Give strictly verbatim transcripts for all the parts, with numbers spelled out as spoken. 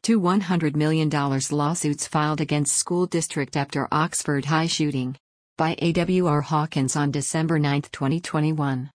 Two one hundred million dollars lawsuits filed against school district after Oxford High shooting. By A W R Hawkins on December ninth, twenty twenty-one.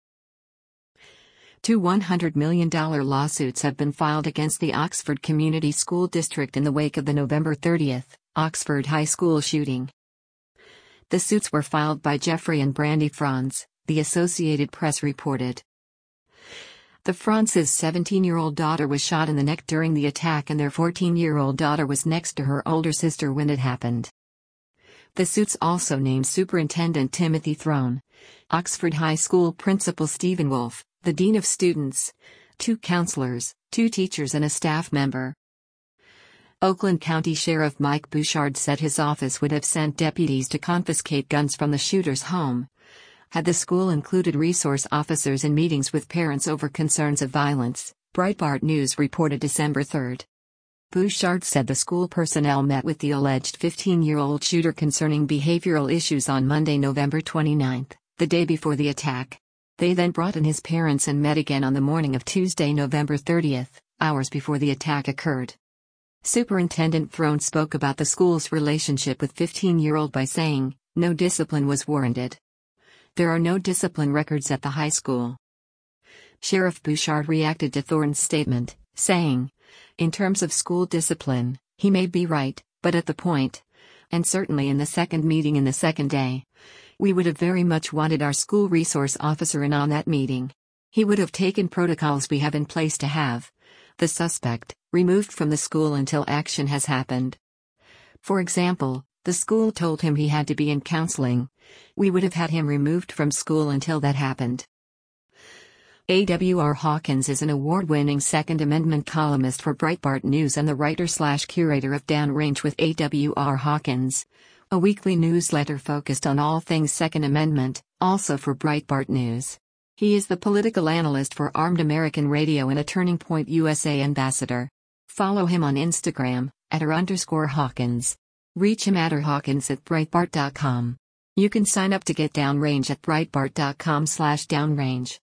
Two one hundred million dollars lawsuits have been filed against the Oxford Community School District in the wake of the November thirtieth, Oxford High School shooting. The suits were filed by Jeffrey and Brandy Franz, the Associated Press reported. The Franz's seventeen-year-old daughter was shot in the neck during the attack and their fourteen-year-old daughter was next to her older sister when it happened. The suits also named Superintendent Timothy Throne, Oxford High School Principal Stephen Wolfe, the Dean of Students, two counselors, two teachers and a staff member. Oakland County Sheriff Mike Bouchard said his office would have sent deputies to confiscate guns from the shooter's home, had the school included resource officers in meetings with parents over concerns of violence, Breitbart News reported December third. Bouchard said the school personnel met with the alleged fifteen-year-old shooter concerning behavioral issues on Monday, November twenty-ninth, the day before the attack. They then brought in his parents and met again on the morning of Tuesday, November thirtieth, hours before the attack occurred. Superintendent Throne spoke about the school's relationship with fifteen-year-old by saying, "No discipline was warranted. There are no discipline records at the high school." Sheriff Bouchard reacted to Thorne's statement, saying, "In terms of school discipline, he may be right, but at the point, and certainly in the second meeting in the second day, we would have very much wanted our school resource officer in on that meeting. He would have taken protocols we have in place to have the suspect removed from the school until action has happened. For example, the school told him he had to be in counseling. We would have had him removed from school until that happened." A W R Hawkins is an award-winning Second Amendment columnist for Breitbart News and the writer-slash-curator of Downrange with A W R Hawkins, a weekly newsletter focused on all things Second Amendment, also for Breitbart News. He is the political analyst for Armed American Radio and a Turning Point U S A ambassador. Follow him on Instagram, at r underscore Hawkins. Reach him at r Hawkins at Breitbart dot com. You can sign up to get Downrange at Breitbart dot com slash Downrange.